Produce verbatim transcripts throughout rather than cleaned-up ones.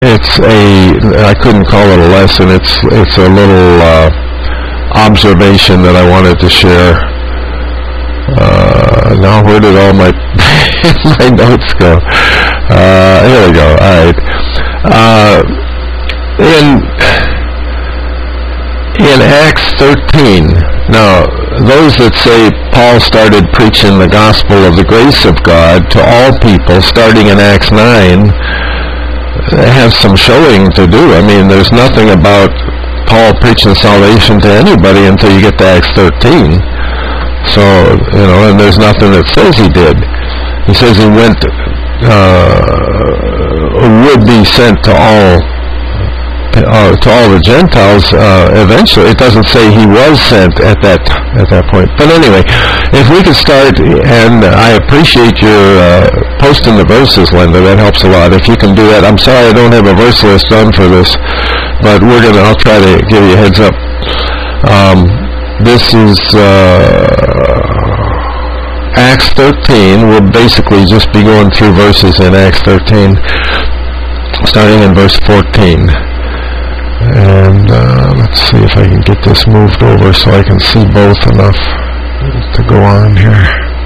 It's a, I couldn't call it a lesson, it's it's a little uh, observation that I wanted to share. Uh, now where did all my my notes go? Uh, here we go, alright. Uh, in, in Acts thirteen, now those that say Paul started preaching the gospel of the grace of God to all people starting in Acts nine, have some showing to do. I mean, there's nothing about Paul preaching salvation to anybody until you get to Acts thirteen. So, you know, and there's nothing that says he did. He says he went, uh, would be sent to all, uh, to all the Gentiles, uh, eventually. It doesn't say he was sent at that, at that point. But anyway, if we could start, and I appreciate your, uh, posting the verses, Linda, that helps a lot. If you can do that. I'm sorry I don't have a verse list done for this, but we're gonna, I'll try to give you a heads up. Um, this is, uh, Acts thirteen. We'll basically just be going through verses in Acts thirteen, starting in verse fourteen. And uh, let's see if I can get this moved over so I can see both enough to go on here.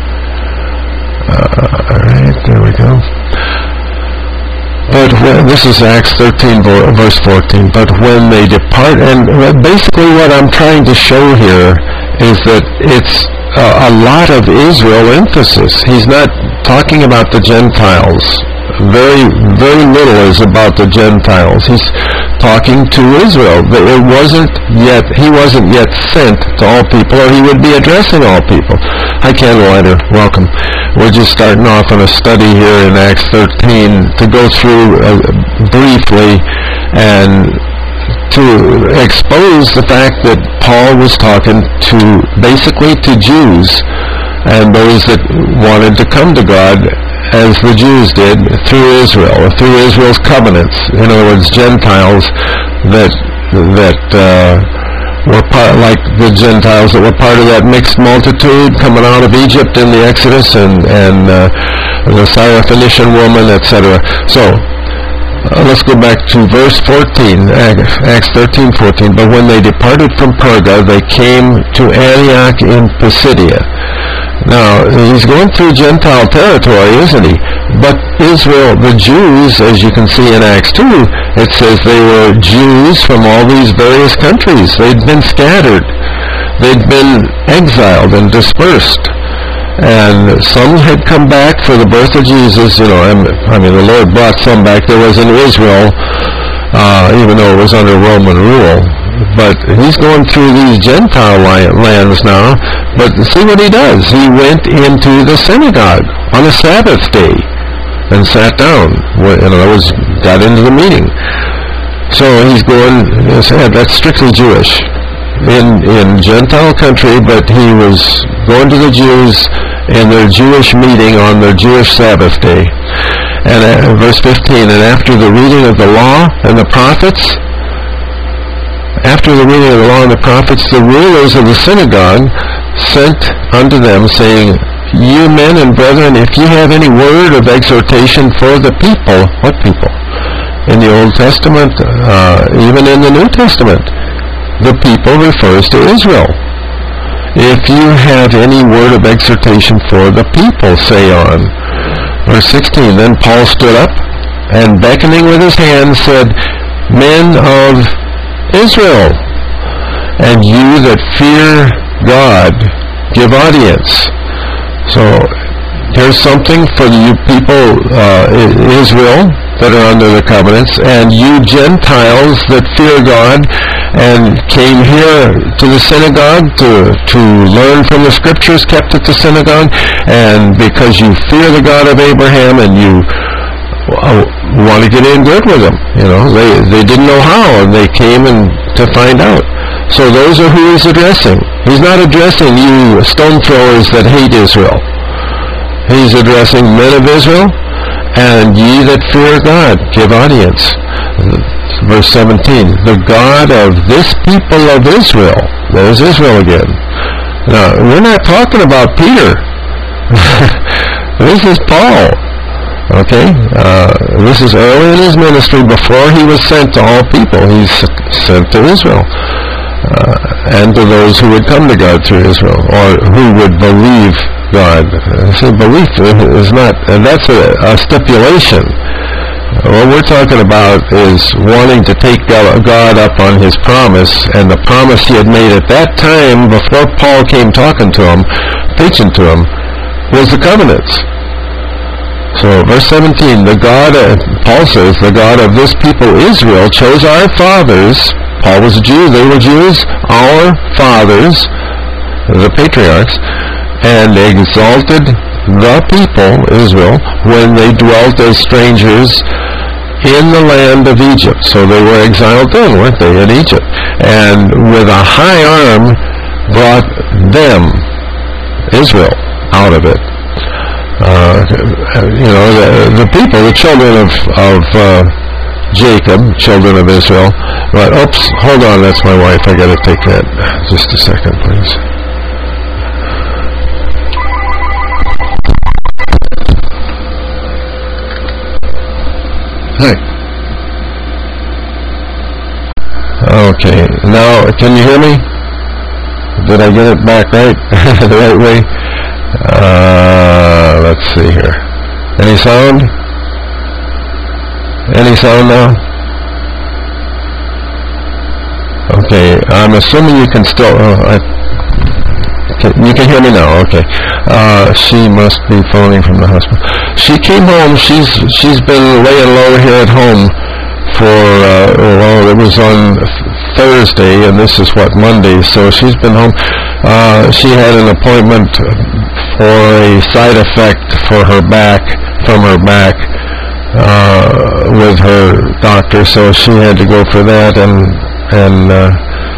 Uh, Alright, there we go. But when, this is Acts thirteen, verse fourteen. But when they depart, and basically what I'm trying to show here is that it's a, a lot of Israel emphasis. He's not talking about the Gentiles. Very, very little is about the Gentiles. He's talking to Israel. It wasn't yet, he wasn't yet sent to all people, or he would be addressing all people. Hi, Candlelighter. Welcome. We're just starting off on a study here in Acts thirteen to go through uh, briefly and to expose the fact that Paul was talking to, basically to Jews and those that wanted to come to God as the Jews did through Israel, or through Israel's covenants. In other words, Gentiles that that uh, were part, like the Gentiles that were part of that mixed multitude coming out of Egypt in the Exodus, and and uh, the Syrophoenician woman, et cetera. So uh, let's go back to verse fourteen, Acts thirteen fourteen. But when they departed from Perga, they came to Antioch in Pisidia. Now, he's going through Gentile territory, isn't he? But Israel, the Jews, as you can see in Acts two, it says they were Jews from all these various countries. They'd been scattered. They'd been exiled and dispersed. And some had come back for the birth of Jesus. You know, I mean, the Lord brought some back. There was in Israel, uh, even though it was under Roman rule. But he's going through these Gentile lands now. But see what he does. He went into the synagogue on a Sabbath day and sat down. In other words, got into the meeting. So he's going, that's strictly Jewish. In, in Gentile country, but he was going to the Jews in their Jewish meeting on their Jewish Sabbath day. And uh, verse fifteen, and after the reading of the law and the prophets, After the reading of the law and the prophets, the rulers of the synagogue sent unto them, saying, You men and brethren, if you have any word of exhortation for the people, what people? In the Old Testament, uh, even in the New Testament, the people refers to Israel. If you have any word of exhortation for the people, say on. Verse sixteen, Then Paul stood up, and beckoning with his hand said, Men of Israel, and you that fear God, give audience. So here's something for you people, uh, Israel, that are under the covenants, and you Gentiles that fear God and came here to the synagogue to to learn from the scriptures kept at the synagogue, and because you fear the God of Abraham and you uh, want to get in good with him, you know, they they didn't know how, and they came and to find out. So those are who he's addressing. He's not addressing you stone throwers that hate Israel. He's addressing men of Israel, and ye that fear God, give audience. Verse seventeen, the God of this people of Israel. There's Israel again. Now, we're not talking about Peter. This is Paul. Okay? Uh, this is early in his ministry, before he was sent to all people. He's sent to Israel. Uh, and to those who would come to God through Israel, or who would believe God. See, belief is not, and that's a, a stipulation. What we're talking about is wanting to take God up on his promise, and the promise he had made at that time, before Paul came talking to him, preaching to him, was the covenants. So, verse seventeen, the God, of, Paul says, the God of this people Israel chose our fathers. Paul was a Jew, they were Jews, our fathers, the patriarchs, and exalted the people, Israel, when they dwelt as strangers in the land of Egypt. So they were exiled then, weren't they, in Egypt? And with a high arm brought them, Israel, out of it. Uh, you know, the, the people, the children of, of uh, Jacob, children of Israel. But, oops, hold on, that's my wife. I got to take that. Just a second, please. Hi. Okay, now, can you hear me? Did I get it back right? The right way? Uh, let's see here. Any sound? Any sound now? Okay, I'm assuming you can still, uh, I, okay, you can hear me now, okay. Uh, she must be phoning from the hospital. She came home, she's she's been laying low here at home for, uh, well, it was on Thursday, and this is what, Monday, so she's been home. Uh, she had an appointment for a side effect for her back, from her back, uh, with her doctor, so she had to go for that, and and uh,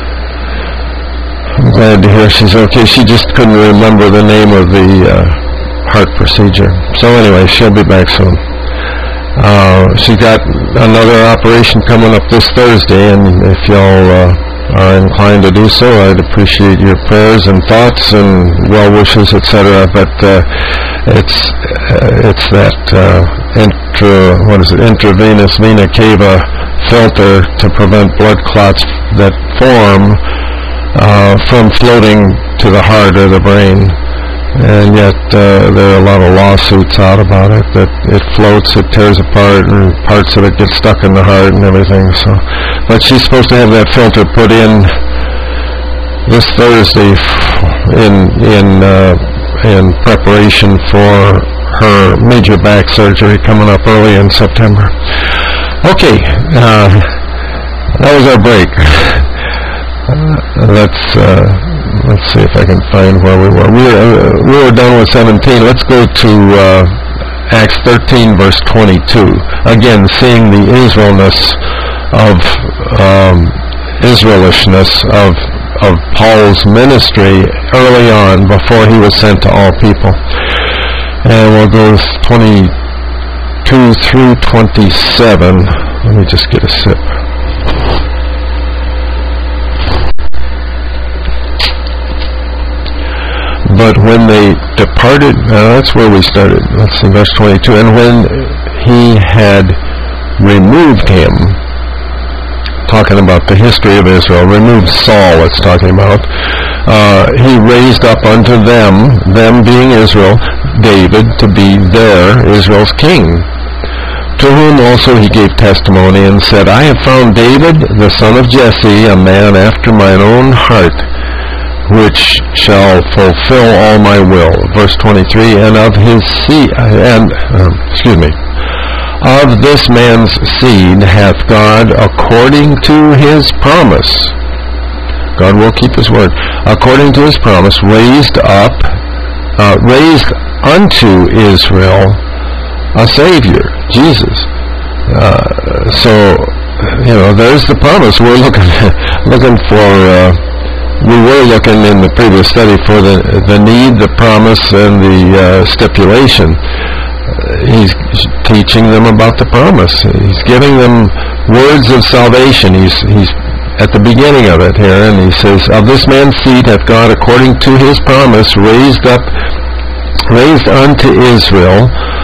I'm glad to hear she's okay. She just couldn't remember the name of the uh, heart procedure. So anyway, she'll be back soon. Uh, she got another operation coming up this Thursday, and if y'all uh, are inclined to do so, I'd appreciate your prayers and thoughts and well wishes, et cetera. But uh, it's uh, it's that uh, intra what is it intravenous vena cava filter to prevent blood clots that form uh, from floating to the heart or the brain. And yet uh, there are a lot of lawsuits out about it, that it floats, it tears apart, and parts of it get stuck in the heart and everything. So, but she's supposed to have that filter put in this Thursday in in uh, in preparation for her major back surgery coming up early in September. Okay, uh, that was our break. Uh, let's uh, let's see if I can find where we were. We were, uh, we were done with seventeen. Let's go to uh, Acts thirteen, verse twenty-two. Again, seeing the Israelness of um, Israelishness of of Paul's ministry early on, before he was sent to all people. And we'll go twenty-two through twenty-seven. Let me just get a sip. But when they departed, uh, that's where we started. Let's see, verse twenty-two. And when he had removed him, talking about the history of Israel, removed Saul, it's talking about, uh, he raised up unto them, them being Israel, David to be their, Israel's king, to whom also he gave testimony and said, I have found David, the son of Jesse, a man after mine own heart, which shall fulfill all my will. Verse twenty-three, and of his seed, and, um, excuse me, of this man's seed hath God, according to his promise, God will keep his word, according to his promise, raised up, uh, raised unto Israel a Savior, Jesus. Uh, so, you know, there's the promise. We're looking, looking for, uh, we were looking in the previous study for the the need, the promise, and the uh, stipulation. Uh, he's teaching them about the promise. He's giving them words of salvation. He's he's at the beginning of it here, and he says, "Of this man's seed hath God, according to his promise, raised up, raised unto Israel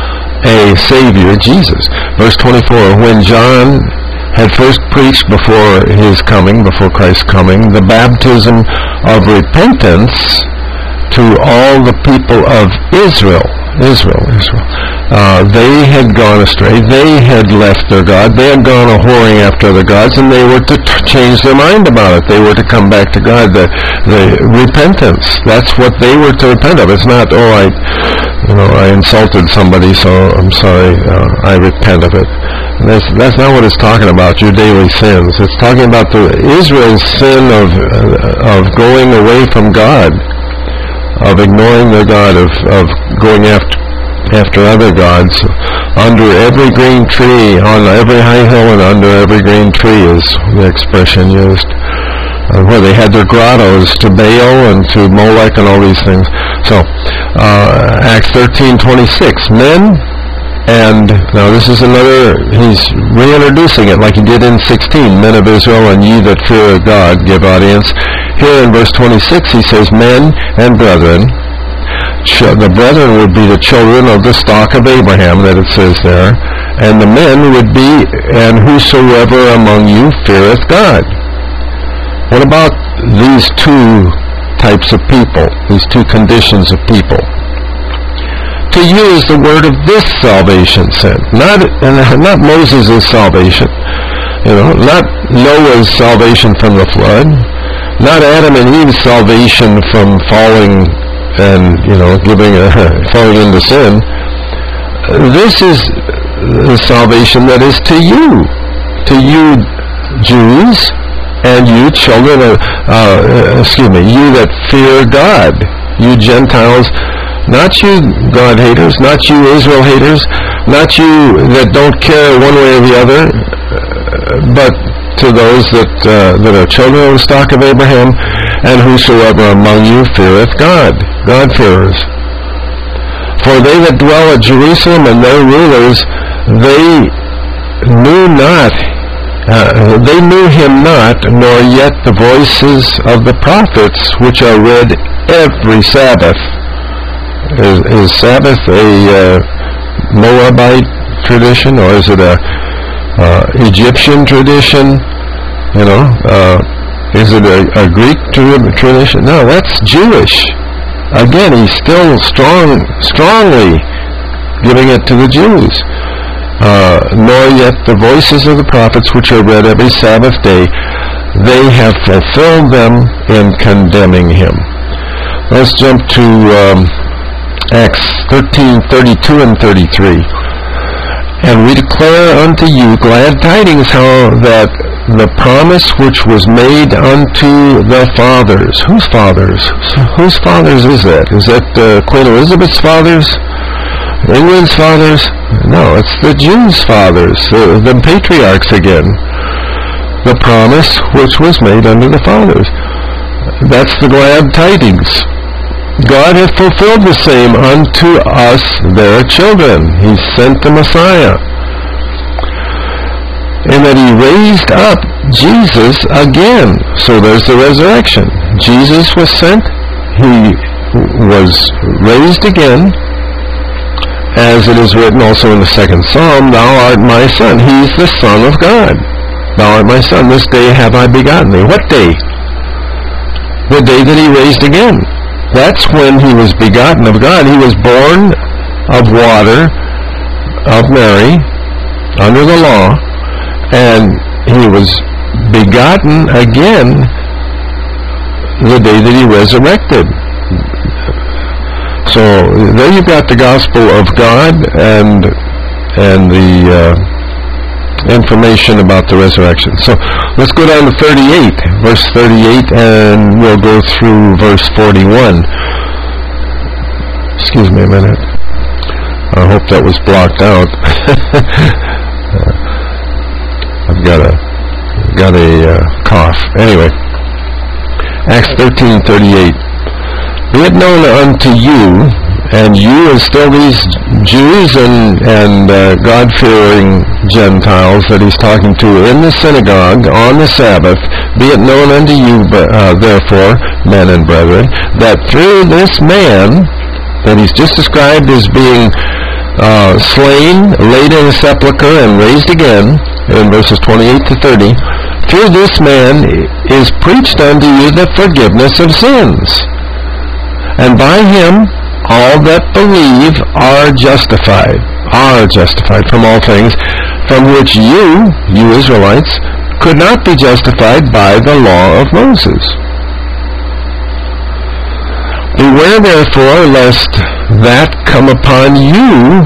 a Savior, Jesus. Verse twenty-four, when John had first preached before his coming, before Christ's coming, the baptism of repentance to all the people of Israel. Israel, Israel. Uh, they had gone astray. They had left their God. They had gone a-whoring after other gods, and they were to t- change their mind about it. They were to come back to God. The, the repentance, that's what they were to repent of. It's not, oh, I, you know, I insulted somebody, so I'm sorry, uh, I repent of it. That's, that's not what it's talking about, your daily sins. It's talking about the Israel's sin of, uh, of going away from God, of ignoring their God, of, of going after after other gods. Under every green tree, on every high hill and under every green tree is the expression used, uh, where they had their grottos to Baal and to Molech and all these things. So, uh, Acts thirteen twenty-six, men, and now this is another, he's reintroducing it like he did in sixteen, men of Israel and ye that fear God, give audience. Here in verse twenty-six he says, men and brethren. The brethren would be the children of the stock of Abraham that it says there, and the men would be, and whosoever among you feareth God. What about these two types of people, these two conditions of people? To you is the word of this salvation sent, not not Moses' salvation, you know, not Noah's salvation from the flood, not Adam and Eve's salvation from falling and, you know, giving a, falling into sin. This is the salvation that is to you, to you Jews, and you children of, uh, excuse me, you that fear God, you Gentiles, not you God haters, not you Israel haters, not you that don't care one way or the other, but to those that uh, that are children of the stock of Abraham, and whosoever among you feareth God, God-fearers. For they that dwell at Jerusalem and their rulers, they knew not, uh, they knew him not, nor yet the voices of the prophets, which are read every Sabbath. Is, is Sabbath a uh, Moabite tradition, or is it a uh, Egyptian tradition? You know, uh, is it a, a Greek tra- tradition? No, that's Jewish. Again, he's still strong, strongly giving it to the Jews. Uh, nor yet the voices of the prophets, which are read every Sabbath day, they have fulfilled them in condemning him. Let's jump to um, Acts thirteen thirty-two and thirty-three. And we declare unto you glad tidings, how that the promise which was made unto the fathers. Whose fathers? Whose fathers is that? Is that uh, Queen Elizabeth's fathers? England's fathers? No, it's the Jews' fathers, the, the patriarchs again. The promise which was made unto the fathers. That's the glad tidings. God hath fulfilled the same unto us, their children. He sent the Messiah. And that he raised up Jesus again. So there's the resurrection. Jesus was sent. He was raised again. As it is written also in the second Psalm, Thou art my son. He's the Son of God. Thou art my son. This day have I begotten thee. What day? The day that he raised again. That's when he was begotten of God. He was born of water, of Mary, under the law, and he was begotten again the day that he resurrected. So there you've got the gospel of God and and the uh, information about the resurrection. So let's go down to thirty-eight, verse thirty-eight, and we'll go through verse forty-one. Excuse me a minute. I hope that was blocked out. I've got a got a uh, cough. Anyway, Acts thirteen thirty-eight. Be it known unto you, and you as still these Jews and, and uh, God-fearing Gentiles that he's talking to in the synagogue on the Sabbath, be it known unto you, uh, therefore, men and brethren, that through this man that he's just described as being uh, slain, laid in a sepulchre, and raised again, in verses twenty-eight to thirty, through this man is preached unto you the forgiveness of sins. And by him all that believe are justified, are justified from all things, from which you, you Israelites, could not be justified by the law of Moses. Beware therefore lest that come upon you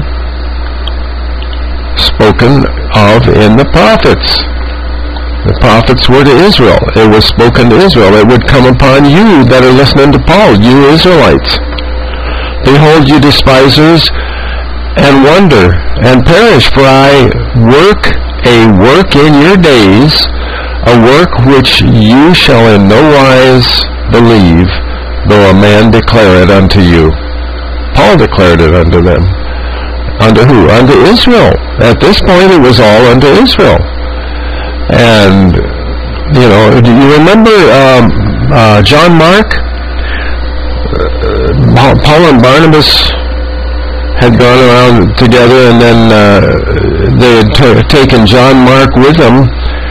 spoken of in the prophets. The prophets were to Israel. It was spoken to Israel. It would come upon you that are listening to Paul, you Israelites. Behold, you despisers, and wonder, and perish, for I work a work in your days, a work which you shall in no wise believe, though a man declare it unto you. Paul declared it unto them. Unto who? Unto Israel. At this point it was all unto Israel. And, you know, do you remember um, uh, John Mark? Uh, Paul and Barnabas had gone around together, and then uh, they had t- taken John Mark with them,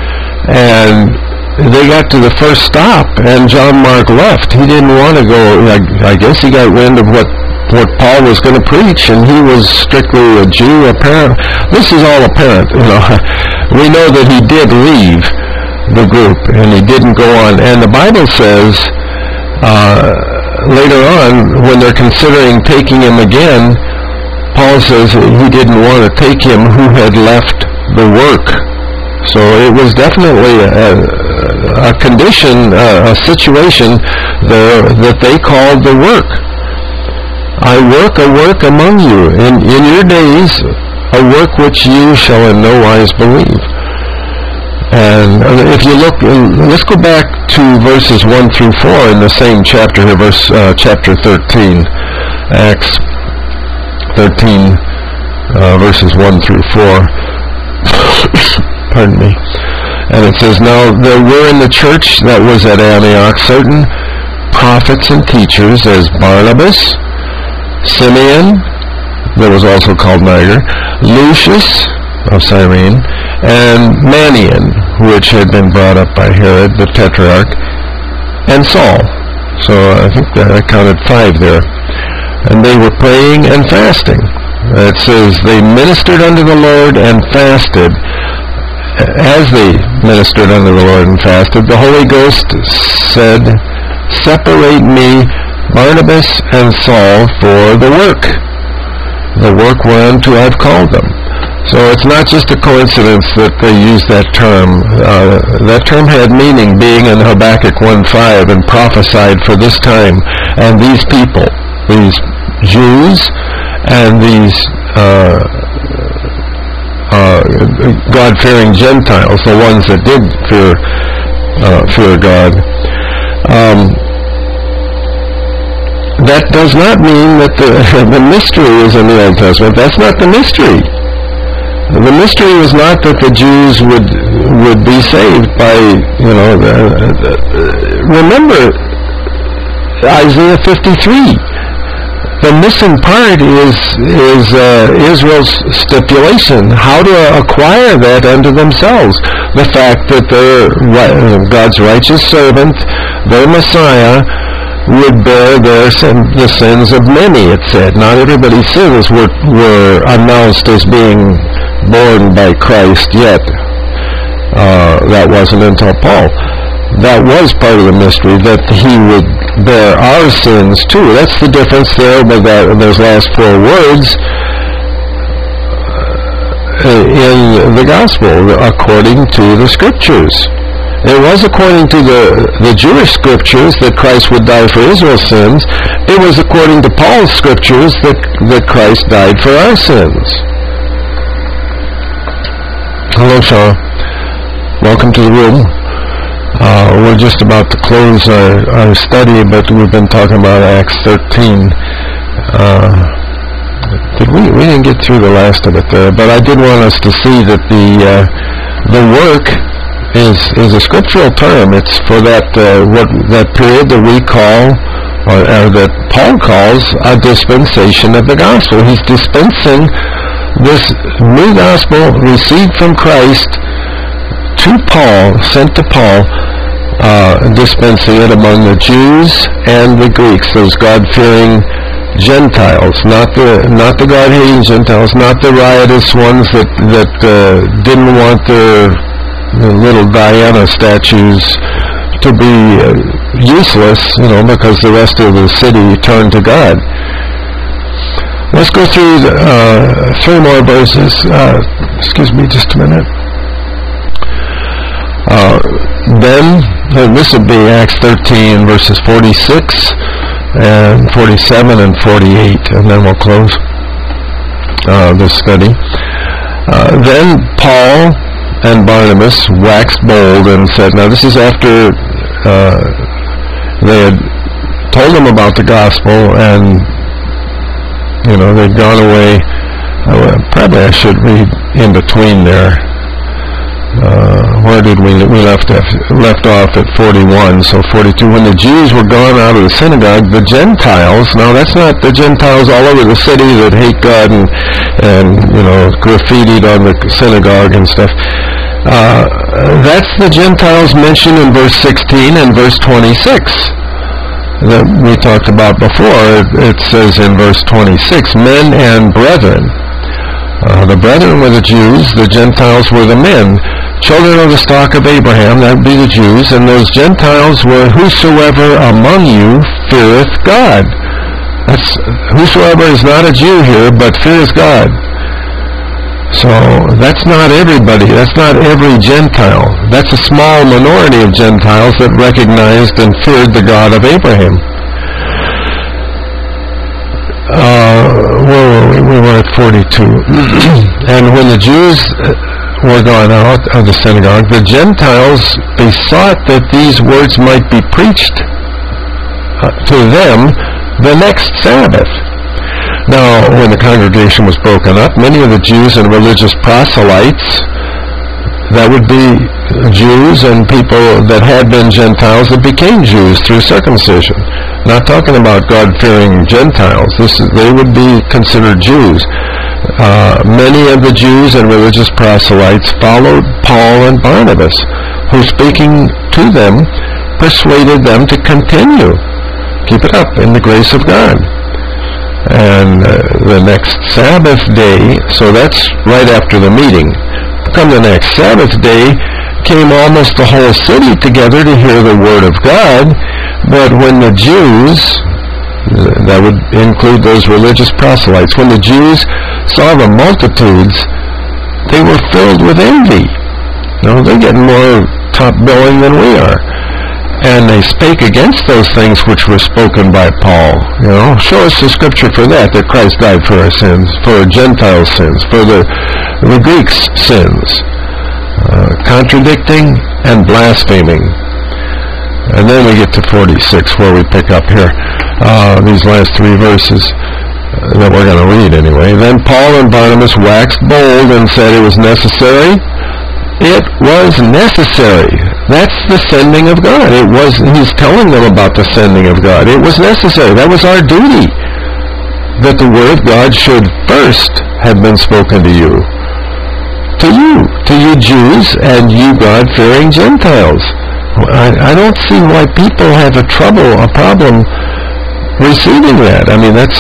and they got to the first stop, and John Mark left. He didn't want to go. I, I guess he got wind of what, what Paul was going to preach, and he was strictly a Jew, apparent. This is all apparent, you know. We know that he did leave the group, and he didn't go on. And the Bible says uh, later on, when they're considering taking him again, Paul says he didn't want to take him who had left the work. So it was definitely a, a condition, a, a situation there that they called the work. I work a work among you in, in your days, a work which you shall in no wise believe. And if you look, let's go back to verses one through four in the same chapter here, verse uh, chapter thirteen, Acts thirteen, uh, verses one through four. Pardon me. And it says, Now there were in the church that was at Antioch certain prophets and teachers, as Barnabas, Simeon, that was also called Niger, Lucius of Cyrene, and Manaen, which had been brought up by Herod the Tetrarch, and Saul. So I think that I counted five there. And they were praying and fasting. It says they ministered unto the Lord and fasted. As they ministered unto the Lord and fasted, the Holy Ghost said, Separate me, Barnabas and Saul, for the work, the work whereunto I've called them. So it's not just a coincidence that they used that term. Uh, that term had meaning, being in Habakkuk one five, and prophesied for this time. And these people, these Jews, and these uh, uh, God-fearing Gentiles, the ones that did fear uh, fear God, um, that does not mean that the, the mystery is in the Old Testament. That's not the mystery. The mystery was not that the Jews would would be saved by, you know, the, the, remember Isaiah fifty-three. The missing part is is uh, Israel's stipulation, how to acquire that unto themselves. The fact that their God's righteous servant, their Messiah, would bear their sin, the sins of many, it said. Not everybody's sins were, were announced as being born by Christ yet. Uh, that wasn't until Paul. That was part of the mystery, that he would bear our sins too. That's the difference there with that, those last four words in the gospel, according to the scriptures. It was according to the, the Jewish scriptures that Christ would die for Israel's sins. It was according to Paul's scriptures that, that Christ died for our sins. Hello, Shaw. Welcome to the room. Uh, we're just about to close our, our study, but we've been talking about Acts thirteen. Uh, did we, we didn't get through the last of it there, but I did want us to see that the uh, the work is is a scriptural term. It's for that uh, what that period that we call or, or that Paul calls a dispensation of the gospel. He's dispensing this new gospel received from Christ to Paul, sent to Paul, uh, dispensing it among the Jews and the Greeks, those God-fearing Gentiles, not the not the God-hating Gentiles, not the riotous ones that that uh, didn't want their, their little Diana statues to be uh, useless, you know, because the rest of the city turned to God. Let's go through the, uh, three more verses. Uh, excuse me, just a minute. Uh, then, uh, this would be Acts thirteen, verses forty-six and forty-seven and forty-eight, and then we'll close uh, this study. Uh, then Paul and Barnabas waxed bold and said, now this is after uh, they had told them about the gospel, and you know, they'd gone away. Uh, probably I should read in between there. Uh, where did we we left off, left off at forty-one, so forty-two. When the Jews were gone out of the synagogue, the Gentiles, now that's not the Gentiles all over the city that hate God and, and you know, graffitied on the synagogue and stuff. Uh, that's the Gentiles mentioned in verse sixteen and verse twenty-six that we talked about before. It, it says in verse twenty-six, men and brethren. Uh, the brethren were the Jews, the Gentiles were the men. Children of the stock of Abraham, that would be the Jews, and those Gentiles were whosoever among you feareth God. That's whosoever is not a Jew here, but fears God. So that's not everybody. That's not every Gentile. That's a small minority of Gentiles that recognized and feared the God of Abraham. Uh, where were we? We were at forty-two. And when the Jews were gone out of the synagogue, the Gentiles besought that these words might be preached uh, to them the next Sabbath. Now, when the congregation was broken up, many of the Jews and religious proselytes, that would be Jews and people that had been Gentiles that became Jews through circumcision. Not talking about God-fearing Gentiles. This is, they would be considered Jews. Uh, many of the Jews and religious proselytes followed Paul and Barnabas, who, speaking to them, persuaded them to continue. Keep it up in the grace of God. And uh, the next Sabbath day, so that's right after the meeting. Come the next Sabbath day, came almost the whole city together to hear the word of God. But when the Jews, that would include those religious proselytes, when the Jews saw the multitudes, they were filled with envy. You know, they're getting more top billing than we are. And they spake against those things which were spoken by Paul. You know, show us the scripture for that, that Christ died for our sins, for Gentile sins, for the, the Greeks' sins. Uh, contradicting and blaspheming. And then we get to forty-six, where we pick up here, uh, these last three verses uh, that we're going to read anyway. Then Paul and Barnabas waxed bold and said it was necessary. It was necessary. That's the sending of God. It was. He's telling them about the sending of God. It was necessary. That was our duty, that the word of God should first have been spoken to you. To you. To you Jews and you God-fearing Gentiles. I, I don't see why people have a trouble, a problem receiving that. I mean, that's...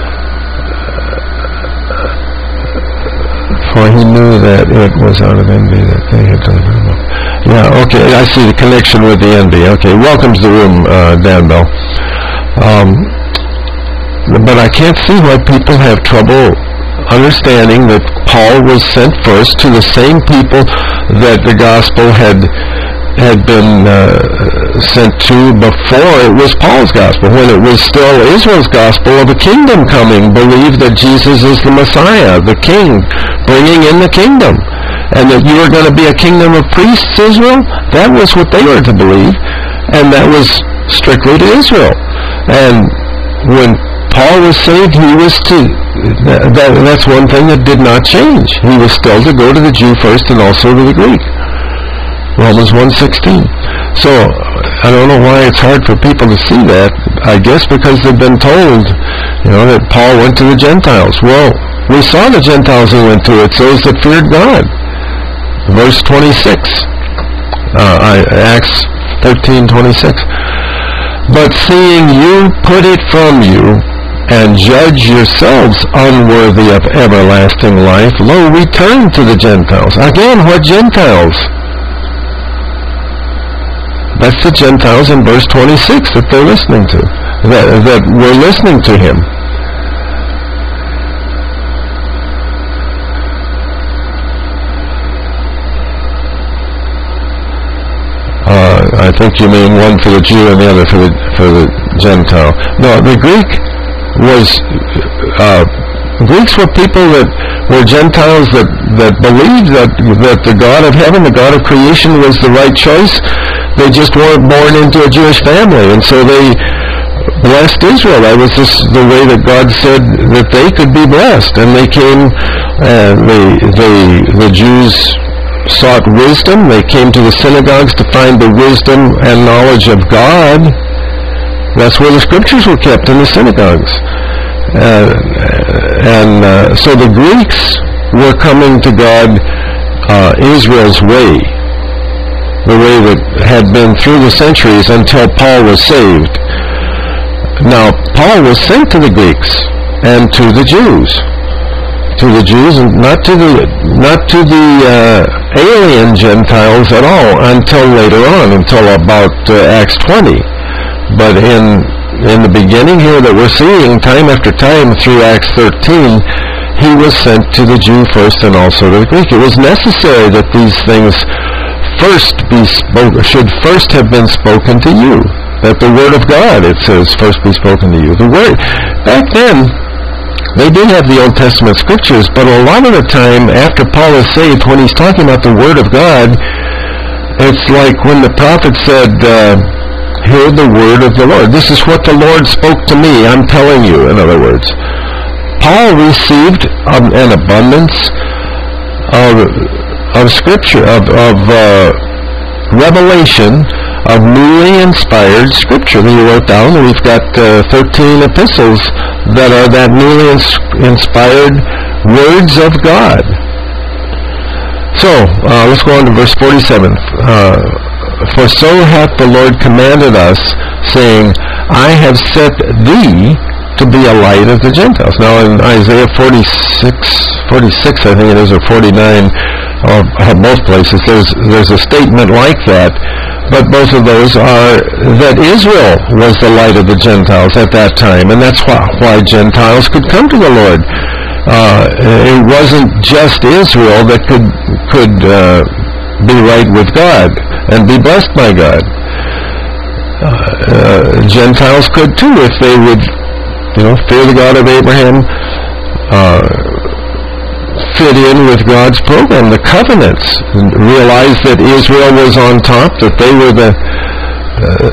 For he knew that it was out of envy that they had done him. Yeah, okay, I see the connection with the envy. Okay, welcome to the room, uh, Dan Bell. Um, but I can't see why people have trouble understanding that Paul was sent first to the same people that the gospel had had been uh, sent to before it was Paul's gospel, when it was still Israel's gospel of a kingdom coming. Believe that Jesus is the Messiah, the King, bringing in the kingdom, and that you are going to be a kingdom of priests, Israel. That was what they were to believe, and that was strictly to Israel. And when Paul was saved, he was to, that, that's one thing that did not change. He was still to go to the Jew first and also to the Greek. Romans one sixteen. So, I don't know why it's hard for people to see that. I guess because they've been told, you know, that Paul went to the Gentiles. Well, we saw the Gentiles who went to it, those that feared God. Verse twenty-six, uh, I, Acts thirteen twenty-six. But seeing you put it from you, and judge yourselves unworthy of everlasting life, lo, we turn to the Gentiles. Again, what Gentiles? That's the Gentiles in verse twenty-six that they're listening to, that, that we're listening to him. Uh, I think you mean one for the Jew and the other for the for the Gentile. No, the Greek was uh, Greeks were people that were Gentiles that, that believed that that the God of heaven, the God of creation, was the right choice. They just weren't born into a Jewish family, and so they blessed Israel. That was just the way that God said that they could be blessed. And they came, uh, they, they, the Jews sought wisdom. They came to the synagogues to find the wisdom and knowledge of God. That's where the scriptures were kept, in the synagogues. Uh, and uh, so the Greeks were coming to God uh, Israel's way, the way that had been through the centuries until Paul was saved. Now, Paul was sent to the Greeks and to the Jews. To the Jews, and not to the not to the uh, alien Gentiles at all until later on, until about uh, Acts twenty. But in in the beginning here that we're seeing time after time through Acts thirteen, he was sent to the Jew first and also to the Greek. It was necessary that these things first be spoken, should first have been spoken to you. That the Word of God, it says, first be spoken to you. The Word, back then, they did have the Old Testament scriptures, but a lot of the time, after Paul is saved, when he's talking about the Word of God, it's like when the prophet said, uh, hear the word of the Lord. This is what the Lord spoke to me, I'm telling you, in other words. Paul received um, an abundance of, of scripture, of, of uh, revelation, of newly inspired scripture that he wrote down. And we've got uh, thirteen epistles that are that newly ins- inspired words of God. So, uh, let's go on to verse forty-seven. Uh, For so hath the Lord commanded us, saying, I have set thee to be a light of the Gentiles. Now in Isaiah forty-six, forty-six I think it is, or forty-nine, or uh, both places, there's, there's a statement like that. But both of those are that Israel was the light of the Gentiles at that time, and that's why, why Gentiles could come to the Lord. Uh, it wasn't just Israel that could could uh, be right with God and be blessed by God. Uh, uh, Gentiles could too, if they would, you know, fear the God of Abraham, uh, fit in with God's program, the covenants, and realize that Israel was on top, that they were the uh,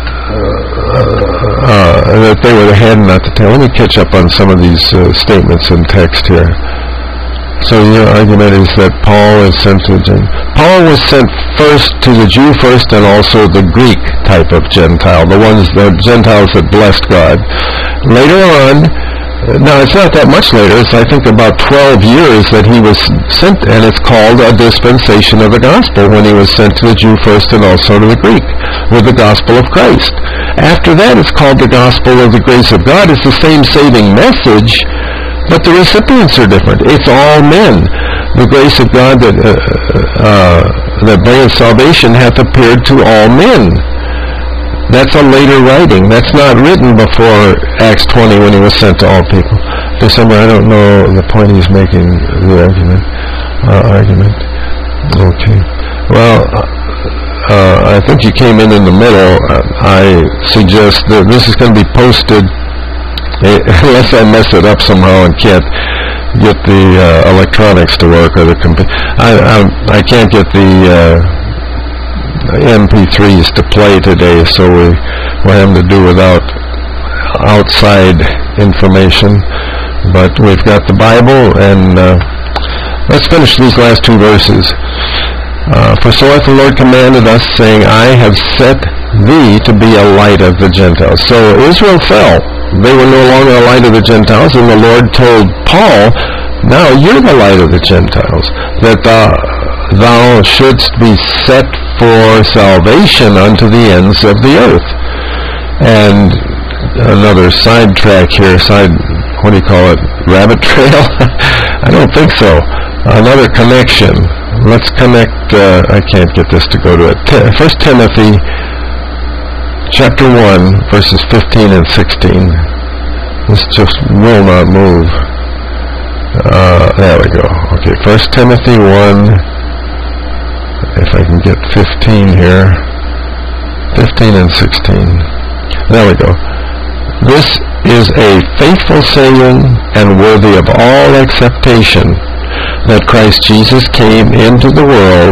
uh, uh, that they were the head and not the tail. Let me catch up on some of these uh, statements in text here. So your argument is that Paul is sent to the Gentile. Paul was sent first to the Jew first, and also the Greek type of Gentile, the ones, the Gentiles that blessed God. Later on, now it's not that much later, it's I think about twelve years that he was sent, and it's called a dispensation of the gospel, when he was sent to the Jew first and also to the Greek, with the gospel of Christ. After that, it's called the gospel of the grace of God. It's the same saving message, but the recipients are different. It's all men. The grace of God that uh, uh, that bringeth salvation hath appeared to all men. That's a later writing. That's not written before Acts twenty, when he was sent to all people. December, I don't know the point he's making, the argument. Uh, argument. Okay. Well, uh, I think you came in in the middle. I suggest that this is going to be posted, unless I mess it up somehow and can't get the uh, electronics to work, or the computer. I, I I can't get the uh, M P threes to play today, so we we're having to do without outside information. But we've got the Bible, and uh, let's finish these last two verses. Uh, For so hath the Lord commanded us, saying, I have set thee to be a light of the Gentiles. So Israel fell. They were no longer a light of the Gentiles, and the Lord told Paul, now you're the light of the Gentiles, that thou, thou shouldst be set for salvation unto the ends of the earth. And another sidetrack here, side, what do you call it, rabbit trail? I don't think so. Another connection. Let's connect, uh, I can't get this to go to it. T- First Timothy chapter one, verses fifteen and sixteen. This just will not move. Uh, there we go. Okay, First Timothy one, if I can get fifteen here. fifteen and sixteen. There we go. This is a faithful saying and worthy of all acceptation, that Christ Jesus came into the world.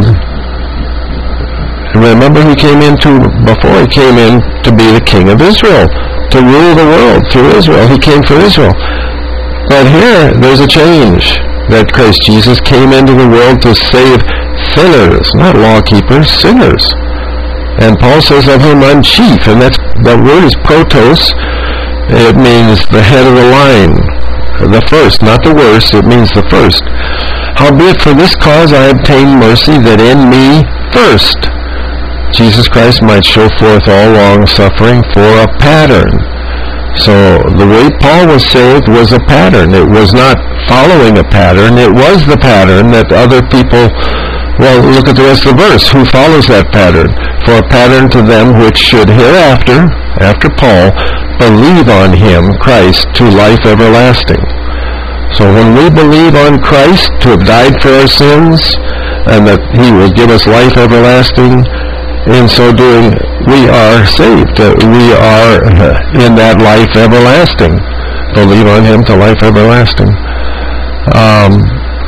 Remember, he came into, before he came in to be the King of Israel, to rule the world through Israel. He came for Israel. But here, there's a change, that Christ Jesus came into the world to save sinners, not law keepers, sinners. And Paul says of him, I'm chief, and that's, that word is protos. It means the head of the line, the first, not the worst, it means the first. Howbeit for this cause I obtained mercy, that in me first Jesus Christ might show forth all long suffering for a pattern. So the way Paul was saved was a pattern. It was not following a pattern. It was the pattern that other people, well, look at the rest of the verse. Who follows that pattern? For a pattern to them which should hereafter, after Paul, believe on him, Christ, to life everlasting. So when we believe on Christ to have died for our sins, and that he will give us life everlasting, in so doing, we are saved. Uh, we are uh, in that life everlasting. Believe on him to life everlasting. Um,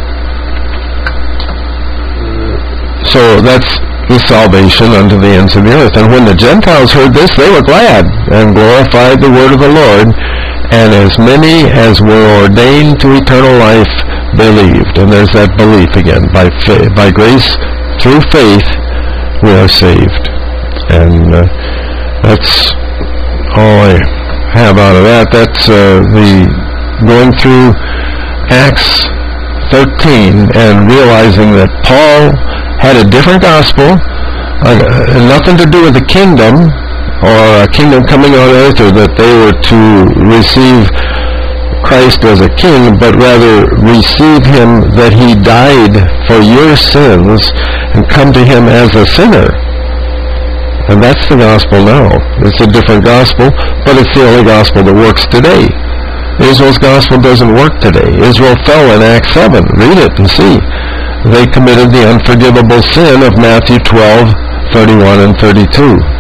so that's the salvation unto the ends of the earth. And when the Gentiles heard this, they were glad and glorified the word of the Lord. And as many as were ordained to eternal life believed. And there's that belief again. By fa- by grace, through faith, we are saved. And uh, that's all I have out of that. That's uh, the going through Acts thirteen and realizing that Paul had a different gospel, uh, nothing to do with the kingdom, or a kingdom coming on earth, or that they were to receive Christ as a king, but rather receive him that he died for your sins and come to him as a sinner. And that's the gospel now. It's a different gospel, but it's the only gospel that works today. Israel's gospel doesn't work today. Israel fell in Acts seven. Read it and see. They committed the unforgivable sin of Matthew twelve, thirty-one and thirty-two.